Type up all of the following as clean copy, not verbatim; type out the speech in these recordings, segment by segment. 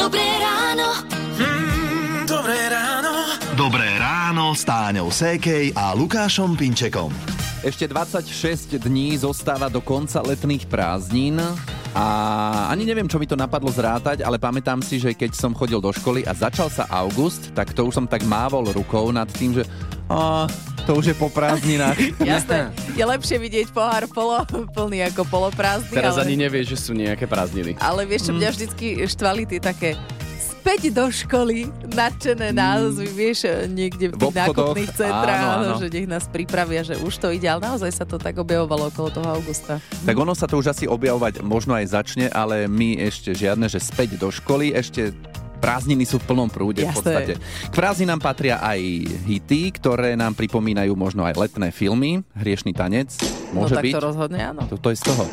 Dobré ráno. Dobré ráno. Dobré ráno s Táňou Sékej a Lukášom Pinčekom. Ešte 26 dní zostáva do konca letných prázdnin a ani neviem, čo mi to napadlo zrátať, ale pamätám si, že keď som chodil do školy a začal sa august, tak to už som tak mávol rukou nad tým, že to už je po prázdninách. Jasné, je lepšie vidieť pohár plný ako poloprázdny. Teraz ani nevieš, že sú nejaké prázdniny. Ale vieš, čo mňa vždycky štvali tie také späť do školy, nadšené názvy, vieš, niekde v tých nákupných centrách, áno. Že nech nás pripravia, že už to ide, ale naozaj sa to tak objavovalo okolo toho augusta. Tak ono sa to už asi objavovať možno aj začne, ale my ešte žiadne, že späť do školy, ešte prázdniny sú v plnom prúde. Jasné. V podstate. K prázdninám patria aj hity, ktoré nám pripomínajú možno aj letné filmy. Hriešný tanec, môže byť. No tak to rozhodne áno. To je z toho.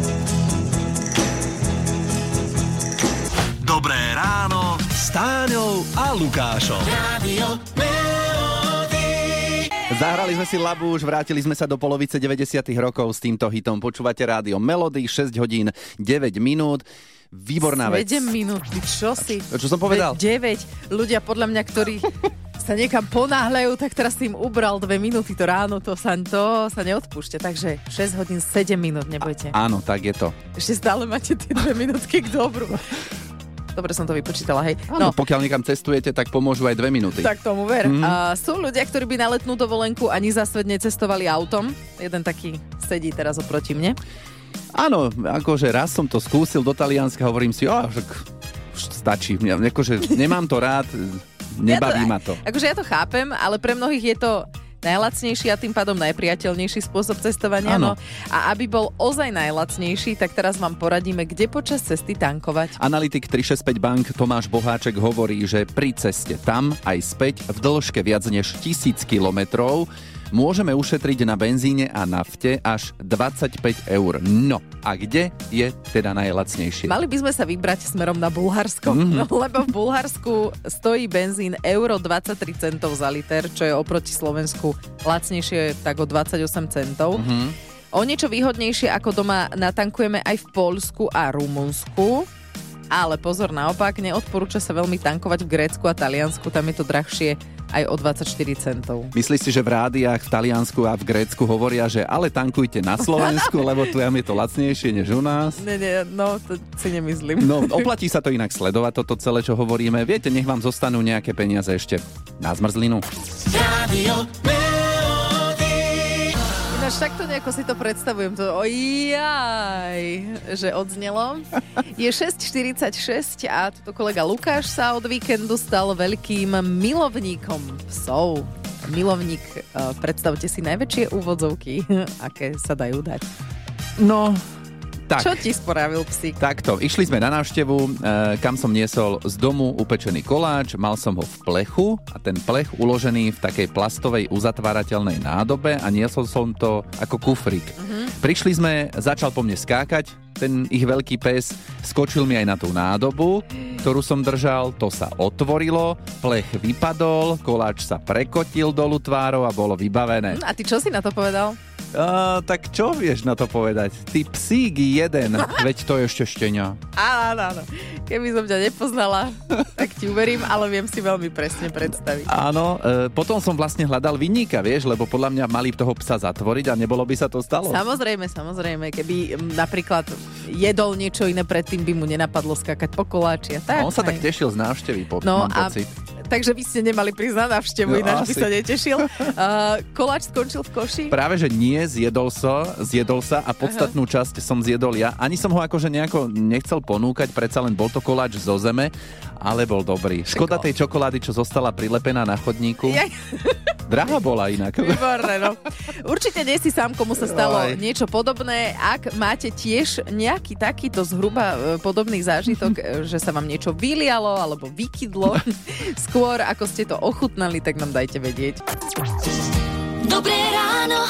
Dobré ráno s Táňou a Lukášom. Radio Melody. Zahrali sme si labúš, vrátili sme sa do polovice 90. rokov s týmto hitom. Počúvate Rádio Melody, 6 hodín 9 minút. Výborná vec. 7 minút, čo si? Čo som povedal? 9. Ľudia podľa mňa, ktorí sa niekam ponáhľajú, tak teraz tým ubral 2 minúty to ráno, to sa neodpúšťa. Takže 6 hodín 7 minút, nebojte. Áno, tak je to. Ešte stále máte tie 2 minútky k dobru. Dobre som to vypočítala, hej. Áno, pokiaľ niekam cestujete, tak pomôžu aj 2 minúty. Tak tomu ver. Sú ľudia, ktorí by na letnú dovolenku ani za svet necestovali autom. Jeden taký sedí teraz oproti mne. Áno, akože raz som to skúsil do Talianska, hovorím si, že už stačí. Akože nemám to rád, nebaví ma to. Akože ja to chápem, ale pre mnohých je to najlacnejší a tým pádom najpriateľnejší spôsob cestovania. No. A aby bol ozaj najlacnejší, tak teraz vám poradíme, kde počas cesty tankovať. Analytik 365 Bank Tomáš Boháček hovorí, že pri ceste tam aj späť v dĺžke viac než 1000 kilometrov môžeme ušetriť na benzíne a nafte až 25 €. No a kde je teda najlacnejšie? Mali by sme sa vybrať smerom na Bulharsko, lebo v Bulharsku stojí benzín €1,23 za liter, čo je oproti Slovensku lacnejšie tak o 28 centov. O niečo výhodnejšie ako doma natankujeme aj v Poľsku a Rumunsku. Ale pozor, naopak, neodporúča sa veľmi tankovať v Grécku a Taliansku, tam je to drahšie aj o 24 centov. Myslíš si, že v rádiách v Taliansku a v Grécku hovoria, že ale tankujte na Slovensku, lebo tu je to lacnejšie než u nás? Nie, no to si nemyslím. No, oplatí sa to inak sledovať, toto celé, čo hovoríme. Viete, nech vám zostanú nejaké peniaze ešte na zmrzlinu. Radio Ináč takto nejako si to predstavujem, to že odznelo. Je 6:46 a tuto kolega Lukáš sa od víkendu stal veľkým milovníkom psov. Milovník, predstavte si najväčšie úvodzovky, aké sa dajú dať. No, tak. Čo ti spravil psík? Takto, išli sme na návštevu, kam som niesol z domu upečený koláč, mal som ho v plechu a ten plech uložený v takej plastovej uzatvárateľnej nádobe a niesol som to ako kufrík. Prišli sme, začal po mne skákať, ten ich veľký pes skočil mi aj na tú nádobu, ktorú som držal, to sa otvorilo, plech vypadol, koláč sa prekotil dolu tvárou a bolo vybavené. A ty čo si na to povedal? Tak čo vieš na to povedať? Ty psík jeden, veď to je ešte štenia. Áno. Keby som ťa nepoznala, tak ti uverím, ale viem si veľmi presne predstaviť. Áno, potom som vlastne hľadal vinníka, vieš, lebo podľa mňa mali toho psa zatvoriť a nebolo by sa to stalo. Samozrejme, keby napríklad jedol niečo iné, predtým by mu nenapadlo skákať po koláči a tak. On sa tak tešil z návštevy, mám pocit. Takže vy ste nemali prísť na návštevu, ináč by sa netešil. Koláč skončil v koši? Práve, že nie, zjedol sa a podstatnú časť som zjedol ja. Ani som ho akože nejako nechcel ponúkať, predsa len bol to koláč zo zeme, ale bol dobrý. Škoda tej čokolády, čo zostala prilepená na chodníku. Drahá bola inak. Výborné, no. Určite nie si sám, komu sa stalo niečo podobné. Ak máte tiež nejaký takýto zhruba podobný zážitok, že sa vám niečo vylialo alebo vykydlo, skôr ako ste to ochutnali, tak nám dajte vedieť. Dobré ráno.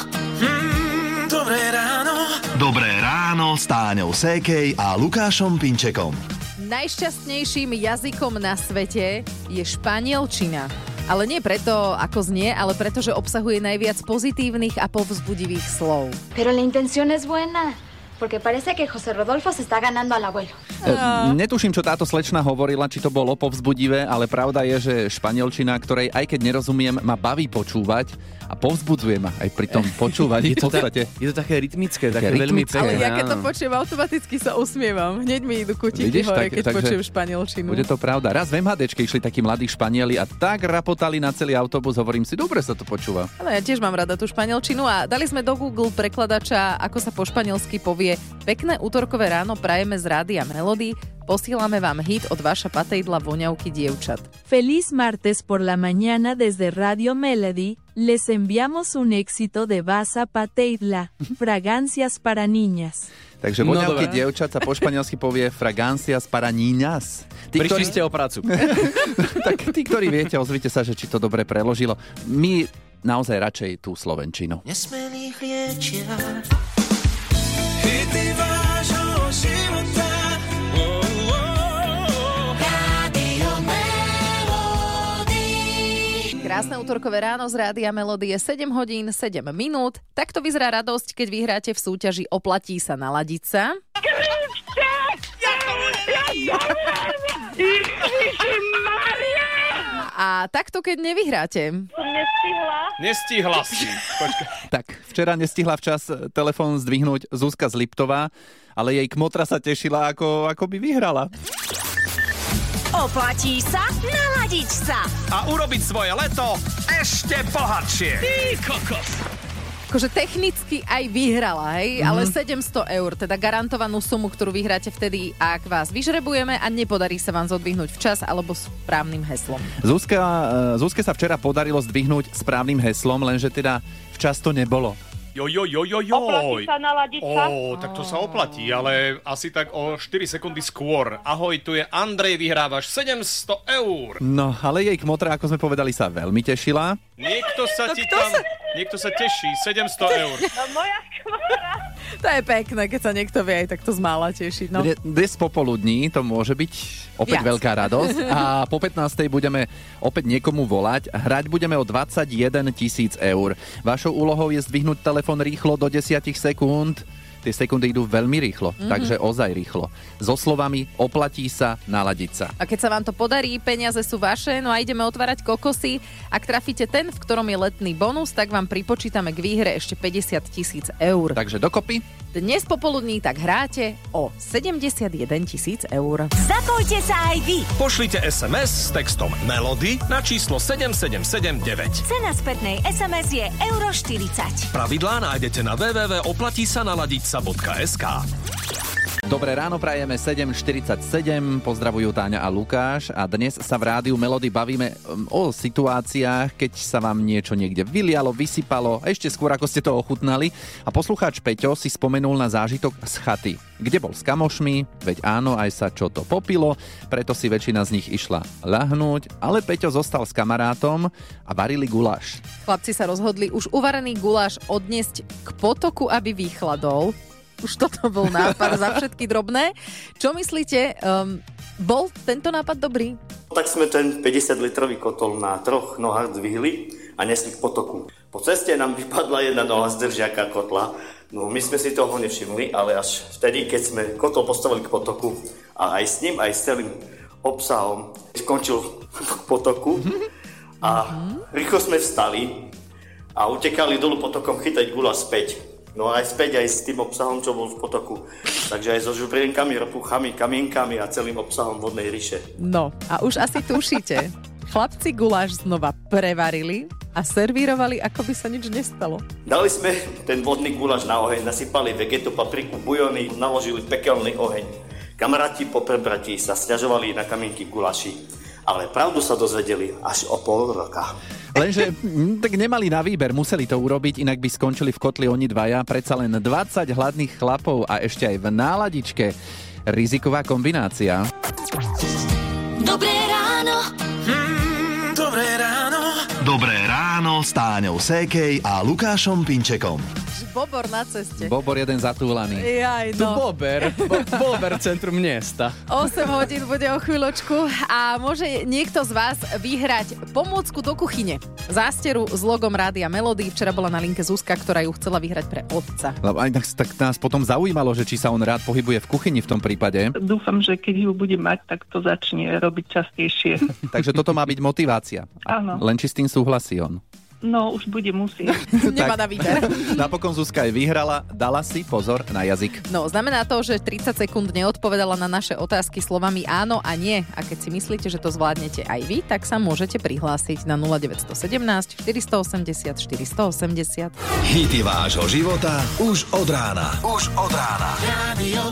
Dobré ráno. Dobré ráno s Táňou Sékej a Lukášom Pinčekom. Najšťastnejším jazykom na svete je španielčina. Ale nie preto, ako znie, ale preto, že obsahuje najviac pozitívnych a povzbudivých slov. Pero la intención es buena. porque parece que José Rodolfo se está ganando al abuelo. Netuším, čo táto slečna hovorila, či to bolo povzbudivé, ale pravda je, že španielčina, ktorej aj keď nerozumiem, ma baví počúvať a povzbudzuje ma aj pri tom počúvaní. Je to také rytmické, také veľmi Ale pekné. ja keď to počujem, automaticky sa usmievam. Hneď mi idú kutiky Vidíš, hore, tak- keď takže počujem španielčinu. Bude to pravda. Raz v MHDčke išli takí mladí Španieli a tak rapotali na celý autobus, hovorím si, dobre sa to počúva. Ale ja tiež mám rada tú španielčinu a dali sme do Google prekladača, ako sa po španielsky povie pekné útorkové ráno prajeme z Rádia Melody, posílame vám hit od Vaša Patejdla Voňavky dievčat. Feliz martes por la mañana desde Radio Melody. Les enviamos un éxito de Vasa Pateidla, Fragancias para niñas. Takže No, voňavky dobre. dievčat sa po španielsky povie fragancias para niñas. Prišli ste o prácu. Tak tí, ktorí viete, ozvite sa, že či to dobre preložilo. My naozaj radšej tú slovenčinu. Nesmelých liečia hity vášho života. Radio Melody. Krásne útorkové ráno z Rádia Melody je 7 hodín 7 minút. Takto vyzerá radosť, keď vyhráte v súťaži Oplatí sa naladiť sa. A takto, keď nevyhráte. Nestihla si. Tak, včera nestihla včas telefón zdvihnúť Zuzka z Liptová, ale jej kmotra sa tešila, ako by vyhrala. Oplatí sa naladiť sa. A urobiť svoje leto ešte bohatšie. Ty kokos. Akože technicky aj vyhrala, hej? Ale 700 eur, teda garantovanú sumu, ktorú vyhráte vtedy, ak vás vyžrebujeme a nepodarí sa vám zodvihnúť včas alebo správnym heslom. Zuzke sa včera podarilo zdvihnúť správnym heslom, lenže teda včas to nebolo. Oplatí sa naladiť sa? Tak to sa oplatí, ale asi tak o 4 sekundy skôr. Ahoj, tu je Andrej, vyhrávaš 700 eur. No, ale jej kmotra, ako sme povedali, sa veľmi tešila. Niekto sa teší, 700 eur. No moja kmora. To je pekné, keď sa niekto vie aj takto z mála tešiť. No. Dnes popoludní to môže byť opäť Viac. veľká radosť a po 15. budeme opäť niekomu volať. Hrať budeme o 21 000 eur. Vašou úlohou je zdvihnúť telefón rýchlo do 10 sekúnd. Tie sekundy idú veľmi rýchlo, takže ozaj rýchlo. So slovami oplatí sa naladiť sa. A keď sa vám to podarí, peniaze sú vaše, no a ideme otvárať kokosy. Ak trafíte ten, v ktorom je letný bonus, tak vám pripočítame k výhre ešte 50 000 eur. Takže dokopy. Dnes popoludní tak hráte o 71 000 eur. Zapojte sa aj vy. Pošlite SMS s textom Melody na číslo 7779. Cena spätnej SMS je euro 40. Pravidlá nájdete na www.oplatisa-naladiť-sa.sk. Dobré ráno, prajeme 7.47, pozdravujú Táňa a Lukáš a dnes sa v rádiu Melody bavíme o situáciách, keď sa vám niečo niekde vylialo, vysypalo, ešte skôr ako ste to ochutnali a poslucháč Peťo si spomenul na zážitok z chaty, kde bol s kamošmi, veď áno, aj sa čo to popilo, preto si väčšina z nich išla ľahnúť, ale Peťo zostal s kamarátom a varili guláš. Chlapci sa rozhodli už uvarený guláš odniesť k potoku, aby vychladol. Už toto bol nápad za všetky drobné. Čo myslíte, bol tento nápad dobrý? Tak sme ten 50-litrový kotol na 3 nohách zdvihli a nesli k potoku. Po ceste nám vypadla jedna noha z držiaka kotla. No my sme si toho nevšimli, ale až vtedy, keď sme kotol postavili k potoku a aj s ním, aj s celým obsahom skončil k potoku a rýchlo sme vstali a utekali dolu potokom chytať guláš späť. No aj späť aj s tým obsahom, čo bol v potoku. Takže aj so žubrienkami, ropuchami, kamienkami a celým obsahom vodnej ríše. No, a už asi tušíte. Chlapci guláš znova prevarili a servírovali, ako by sa nič nestalo. Dali sme ten vodný guláš na oheň, nasypali vegetu, papriku, bujony, naložili pekelný oheň. Kamaráti po prebratí sa sťažovali na kamienky guláši. Ale pravdu sa dozvedeli až o pol roka. Lenže tak nemali na výber, museli to urobiť, inak by skončili v kotli oni dvaja, predsa len 20 hladných chlapov a ešte aj v náladičke. Riziková kombinácia. Dobré ráno. Dobré ráno. Dobré ráno s Táňou Sékej a Lukášom Pinčekom. Bobor na ceste. Bobor jeden zatúlaný. Jaj, Tu no. Bober centrum mesta. 8 hodín bude o chvíľočku a môže niekto z vás vyhrať pomôcku do kuchyne. Zásteru s logom Rádia Melody. Včera bola na linke Zuzka, ktorá ju chcela vyhrať pre otca. Lebo aj tak nás potom zaujímalo, že či sa on rád pohybuje v kuchyni v tom prípade. Dúfam, že keď ju bude mať, tak to začne robiť častejšie. Takže toto má byť motivácia. Áno. Len či s tým súhlasí on. No, už bude musieť. Nemá na výber. Napokon Zuzka aj vyhrala, dala si pozor na jazyk. No, znamená to, že 30 sekúnd neodpovedala na naše otázky slovami áno a nie. A keď si myslíte, že to zvládnete aj vy, tak sa môžete prihlásiť na 0917 480 480. Hity vášho života už od rána. Už od rána. Radio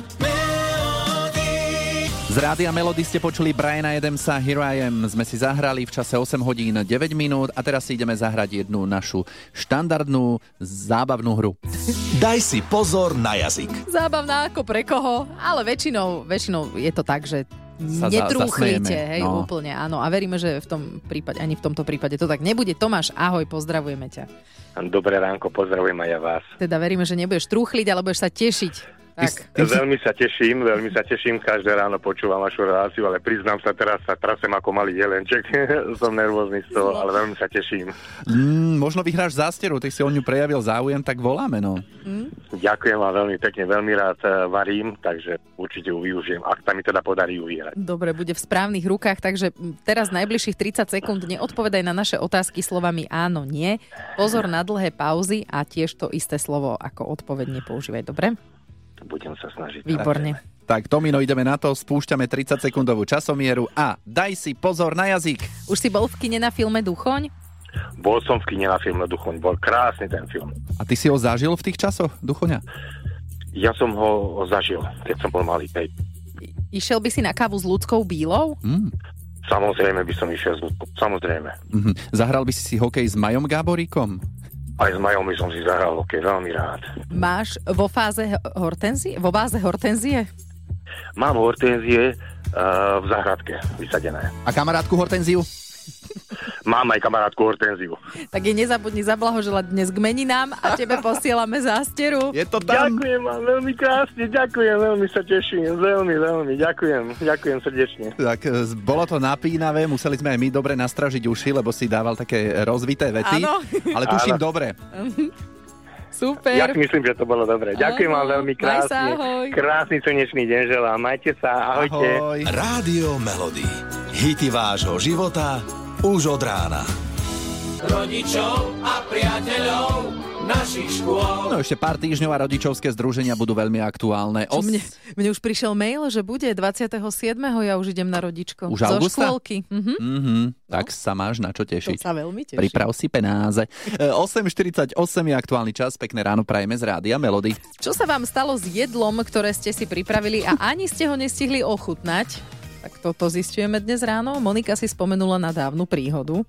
Z Rádia Melody ste počuli Briana Adamsa Here I Am. Sme si zahrali v čase 8 hodín 9 minút a teraz si ideme zahrať jednu našu štandardnú zábavnú hru. Daj si pozor na jazyk. Zábavná ako pre koho, ale väčšinou je to tak, že Sa netrúchlite, zasmejeme, hej, no. úplne, áno. A veríme, že v tom prípade, ani v tomto prípade to tak nebude. Tomáš, ahoj, pozdravujeme ťa. Dobré ránko, pozdravujem aj ja vás. Teda veríme, že nebudeš trúchliť, ale budeš sa tešiť. Tak. Veľmi sa teším, každé ráno počúvam vašu reláciu, ale priznám sa, teraz sa trasem ako malý jelenček, som nervózny z toho, ale veľmi sa teším. Možno vyhráš zásteru, ty si o ňu prejavil záujem, tak voláme, no. Ďakujem vám veľmi pekne, veľmi rád varím, takže určite ju využijem, ak sa mi teda podarí ju vyhrať. Dobre, bude v správnych rukách, takže teraz najbližších 30 sekúnd neodpovedaj na naše otázky slovami áno, nie. Pozor na dlhé pauzy a tiež to isté slovo ako odpoveď nepoužívaj, dobre? Budem sa snažiť. Výborne. Tak, Tomino, ideme na to, spúšťame 30-sekundovú časomieru a daj si pozor na jazyk. Už si bol v kine na filme Duchoň? Bol som v kine na filme Duchoň, bol krásny ten film. A ty si ho zažil v tých časoch, Duchoňa? Ja som ho zažil, keď som bol malý. Išiel by si na kávu s Ľudskou Bílou? Samozrejme by som išiel s Ľudskou, samozrejme. Zahral by si hokej s Majom Gáboríkom? Aj s Majom by som si zahral hokej, veľmi rád. Máš vo váze hortenzie? Mám hortenzie v záhradke vysadené. A kamarátku hortenziu? Mám aj kamarátku hortenziu. Tak jej nezabudni zablahoželať dnes k meninám a tebe posielame zásteru. Je to tam. Ďakujem vám veľmi krásne, ďakujem, veľmi sa teším, veľmi, ďakujem srdečne. Tak bolo to napínavé, museli sme aj my dobre nastražiť uši, lebo si dával také rozvité vety, áno. Ale tuším dobre. Super. Ja si myslím, že to bolo dobre. Ďakujem vám veľmi krásne. Krásny slnečný deň želám. Majte sa, ahojte. Ahoj. Rádio Melody. Hity vášho života už od rána. Rodičov a priateľov našich škôl. No ešte pár týždňov a rodičovské združenia budú veľmi aktuálne. Mne už prišiel mail, že bude 27. ja už idem na rodičko. Už augusta? Zo škôlky. Tak sa máš na čo tešiť. To sa veľmi teším. Priprav si penáze. 8.48 je aktuálny čas. Pekné ráno prajeme z Rádia Melody. Čo sa vám stalo s jedlom, ktoré ste si pripravili a ani ste ho nestihli ochutnať? Tak toto zistujeme dnes ráno. Monika si spomenula na dávnu príhodu.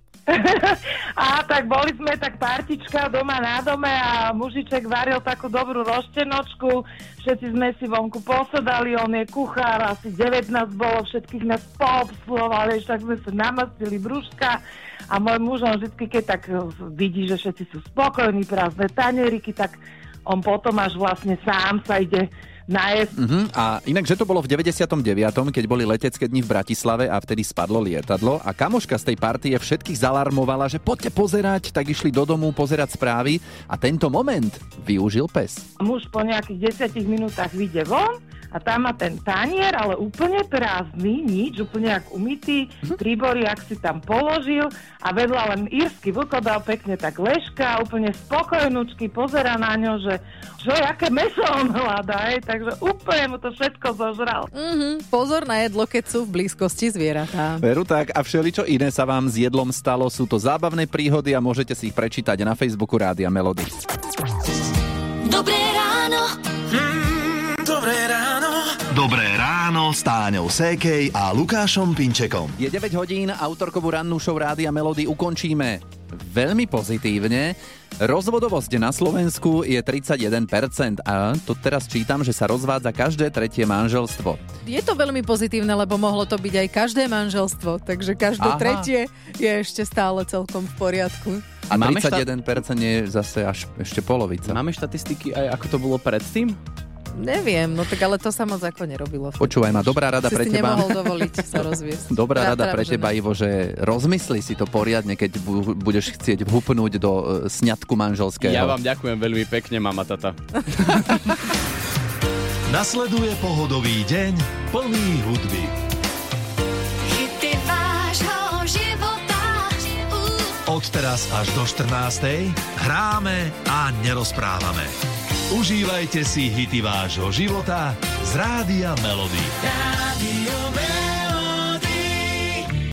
Tak boli sme tak partička doma na dome a mužiček varil takú dobrú roštenočku. Všetci sme si vonku posedali, on je kuchár, asi 19 bolo, všetkých nás poobsluhovali, tak sme sa namastili brúška a môj muž, on vždy, keď tak vidí, že všetci sú spokojní, prázdne tanieriky, tak on potom až vlastne sám sa ide najesť. A inak, že to bolo v 99., keď boli letecké dni v Bratislave a vtedy spadlo lietadlo a kamoška z tej partie všetkých zalarmovala, že poďte pozerať, tak išli do domu pozerať správy a tento moment využil pes. Muž po nejakých 10 minútach vyjde von a tam má ten tanier, ale úplne prázdny, nič, úplne jak umytý, príbory, ak si tam položil a vedľa len írsky vlkodál pekne tak ležka, úplne spokojnúčky, pozerá na ňo, že aké mäso on hľadá, takže úplne mu to všetko zožral. Pozor na jedlo, keď sú v blízkosti zvieratá. Veru tak, a všeličo iné sa vám s jedlom stalo, sú to zábavné príhody a môžete si ich prečítať na Facebooku Rádia Melody. Dobré ráno. Dobré ráno. Dobré ráno s Táňou Sékej a Lukášom Pinčekom. Je 9 hodín, autorkovú rannú show Rádia Melody ukončíme veľmi pozitívne. Rozvodovosť na Slovensku je 31% a tu teraz čítam, že sa rozvádza každé tretie manželstvo. Je to veľmi pozitívne, lebo mohlo to byť aj každé manželstvo, takže každé tretie je ešte stále celkom v poriadku. A 31% je zase až ešte polovica. Máme štatistiky aj ako to bolo predtým? Neviem, no tak ale to sa moc ako nerobilo. Počúvaj ma, dobrá rada pre teba. Si nemohol dovoliť sa rozviesť. Dobrá rada pre teba, Ivo, že rozmysli si to poriadne, keď budeš chcieť vhupnúť do sňatku manželského. Ja vám ďakujem veľmi pekne, mama, tata. Nasleduje pohodový deň plný hudby. Hity vášho života. Od teraz až do 14:00 hráme a nerozprávame. Užívajte si hity vášho života z Rádia Melody.